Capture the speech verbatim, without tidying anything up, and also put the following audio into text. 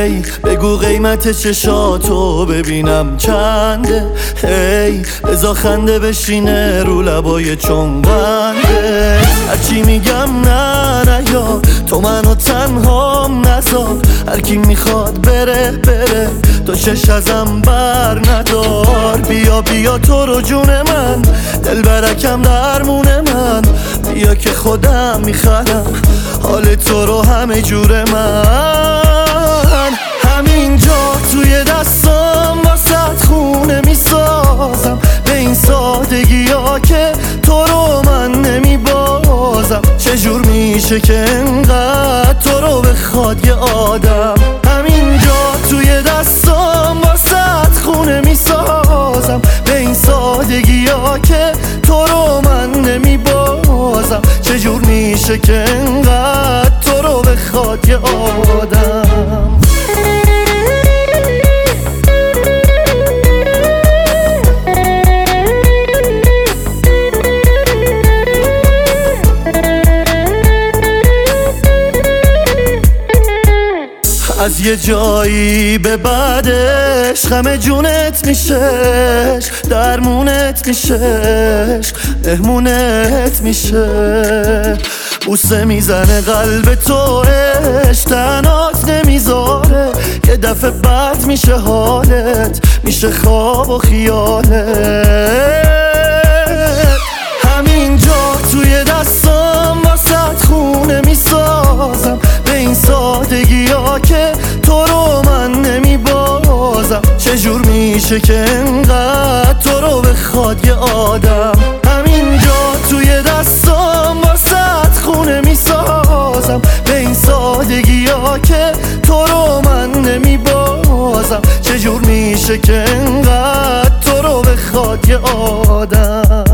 هی بگو قیمت چشاتو ببینم چنده، هی بزا خنده بشینه رو لبای چنگنده. هرچی میگم نه نه یا تو منو تنهام نذار، هرکی میخواد بره بره تو چش ازم بر ندار. بیا بیا تو رو جون من، دل برکم درمون من، بیا که خودم میخرم حال تو رو همه جور من. همینجا توی دستام واسه خونه میسازم، به این سادگی ها که تو رو من نمیبازم. چجور میشه که انقدر تو رو بخواد یه آدم. همینجا توی دستام واسه خونه میسازم، به این سادگی ها که تو رو من نمیبازم. چجور میشه که انقدر تو رو بخواد یه آدم. از یه جایی به بعدش غم جونت میشش، درمونت میشش، مهمونت میشه. بوسه میزنه قلب تو عشق تنات نمیذاره، یه دفعه بعد میشه حالت، میشه خواب و خیالت. همینجا توی دستام واسه خونه میسازم، به این سادگی ها که تو رو من نمیبازم. چجور میشه که انقدر تو رو بخواد یه آدم. همینجا توی دستام واسه خونه میسازم، به این سادگی ها که تو رو من نمیبازم. چجور میشه که انقدر تو رو بخواد یه آدم.